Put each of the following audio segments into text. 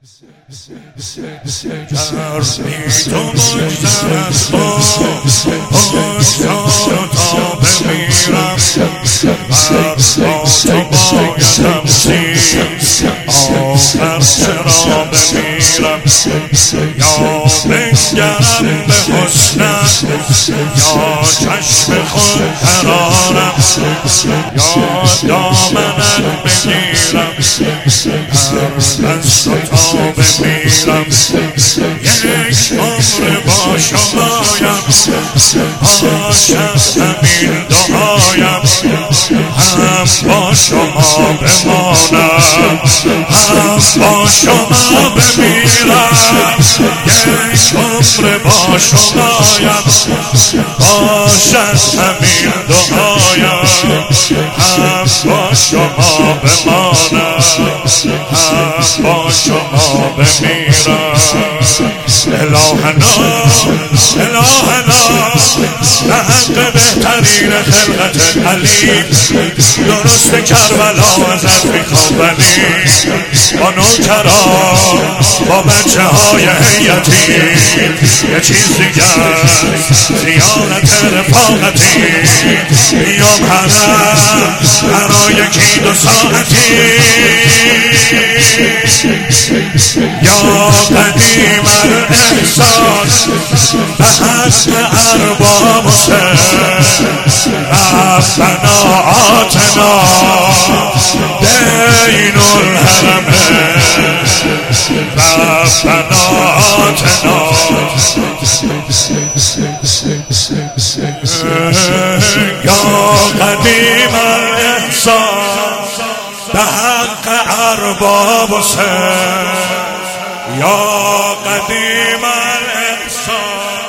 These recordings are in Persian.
تو مجتهد تا بمیرم هر با تو بایدم سیر آخر چرا بمیرم یا بنگرم به حسنت یا چشم خود قرارم یا دامنت بگیرم هر دست تا بمیرم یک عمر با شمایم باشد همین دعایم هم با شما بمانم هم با شما بمیرم یک عمر با شمایم باشد همین دعایم هم با شما بمانم هم با شما بمیرم الهنا الهنا به حق بهترین خلقت علی درست کربلا ازت میخوام ولی با نوکران با بچه های هیئتی یه چیز دیگر زیانت رفاقتی بیام حرم برای یکی دو ساعتی یا قدیم الاحسان به حق ارباب حسین ربنا آتنا بین الحرمین ربنا آتنا یا قدیم الاحسان به حق ارباب حسین یا قدیم الاحسان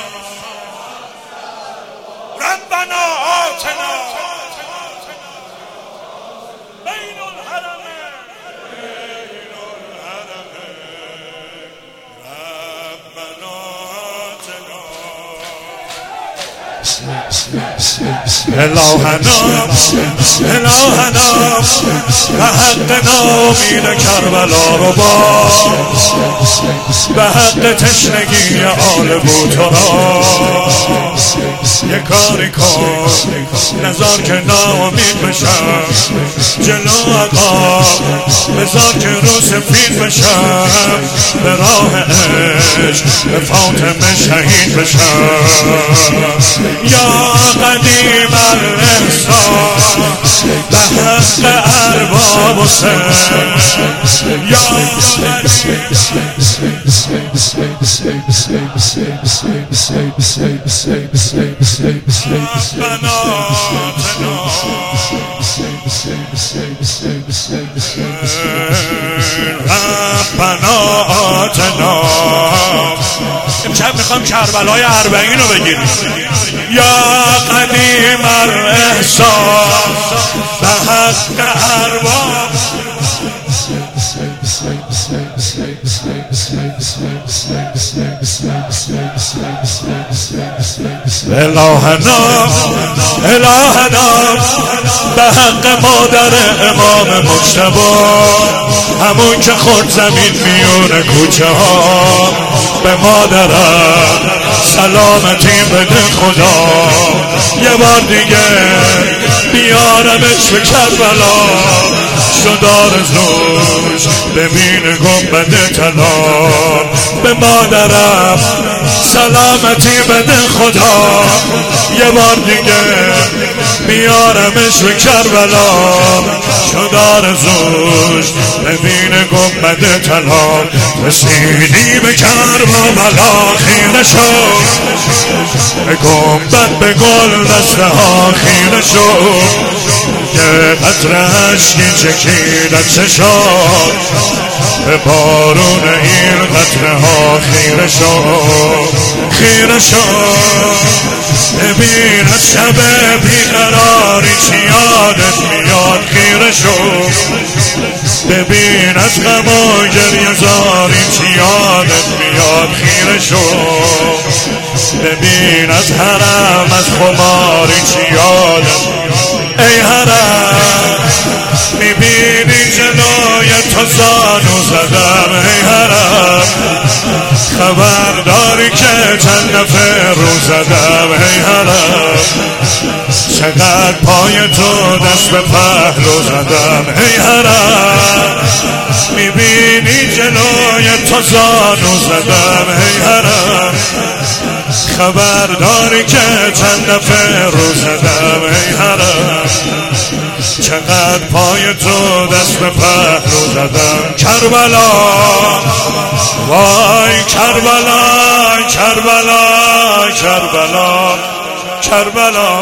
ربنا آتنا بین الحرمین ربنا آتنا الهنا الهنا به حق نامین کربلا رو به حق تشنگی آل بوتورا یه کاری کن نذار که ناامید بشم جلو آقا بذار که رو سفید بشم به راه عشق به فاطمه شهید بشم یا قدیم الاحسان به حق ارباب حسین یا ربنا آتنا امشب میخوام کربلای 40 رو بگیریم یا قدیم الاحسان به حق ارباب الهنا الهنا به حق مادر امام مجتبی همون که خورد زمین میونه کوچه ها به مادرم سلامتی بده خدا یه بار دیگه بیارمش به کربلا شد آرزوش ببین گنبد طلا به مادرم سلامتی بده خدا یه بار دیگه بیارمش به کربلا شد آرزوش ببین گنبد طلا رسیدی به کربلا خیره شد به گنبد به گل دسته ها خیره شد یه قطره عشقی چکیدت چشاد به بارون این قطره ها خیره شد خیره شد ببین از شب بیقراری چی یادت میاد خیره شد ببین از غم و گریه زاری چی یادت میاد خیره شد ببین از حرم از خماری چی یادت ای حرم میبینی جلوی تو زانو زدم ای خبر داری که چند دفعه رو زدم ای حرم چقدر پای تو دست به پهلو زدم ای حرم میبینی جلوی تو زانو زدم ای حرم خبر داری که چند دفعه رو زدم ای حرم چقدر پای تو دست به پهلو زدم کربلا وای کربلا کربلا کربلا کربلا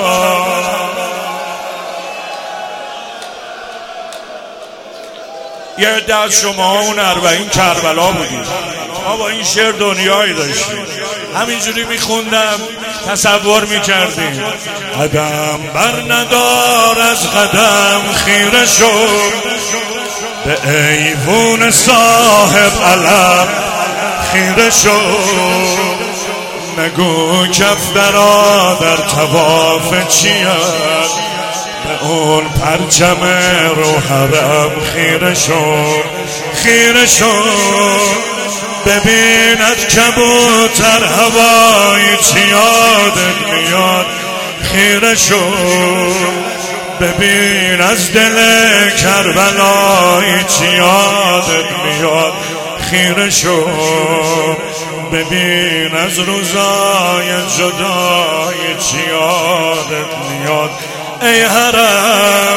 یه عده از شما اون 40 کربلا بودید ما با این شعر دنیایی داشتیم همینجوری میخوندم تصور میکردیم قدم بر ندار از قدم خیره شد به ایوون صاحب علم خیره شد نگو کف درا در طواف چیست به اون پرچم رو حرم خیره شد خیره شد ببیند کبوتر هوایی چی یادت میاد خیره شد ببین از دل کربلایی چی یادت میاد خیره شد ببین از روزای جدایی چی یادت میاد ای حرم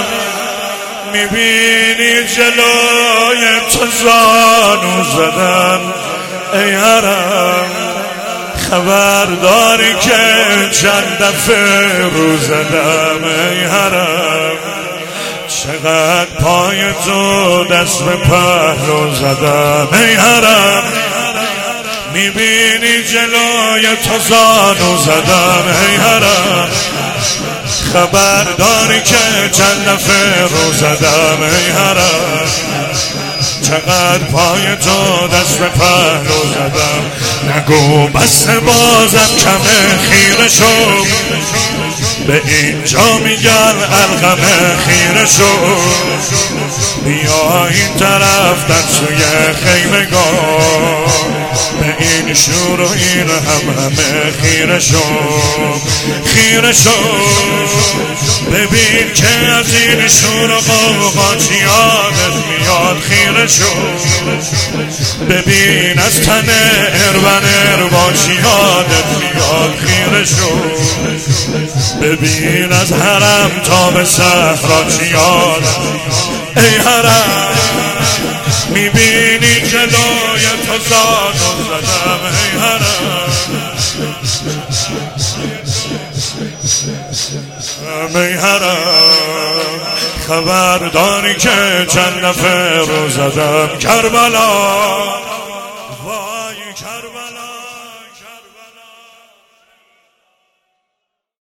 میبینی جلوی تو زانو زدن ای حرم خبر داری که چند دفعه رو زدم ای حرم چقدر پای تو دست به پهلو زدم ای حرم میبینی جلوی تو زانو زدم ای حرم خبر داری که چند دفعه رو زدم ای حرم چقدر پای تو دست به پهلو زدم نگو بس بازم کمه خیره شد به اینجا میگن الغمه خیره شد بیا این طرف در سوی خیمگان به این شور و این همه خیره شد خیره شد ببین که از این شور و غوغا چی یادت میاد خیره شد ببین از تن ارون اروا چی یادت میاد خیره شد ببین از حرم تا به صحرا چی یادت ای حرم میبینی جلوی تو زانو زدم ای حرم ای حرم خبر داری که چند دفعه رو زدم کربلا وای کربلا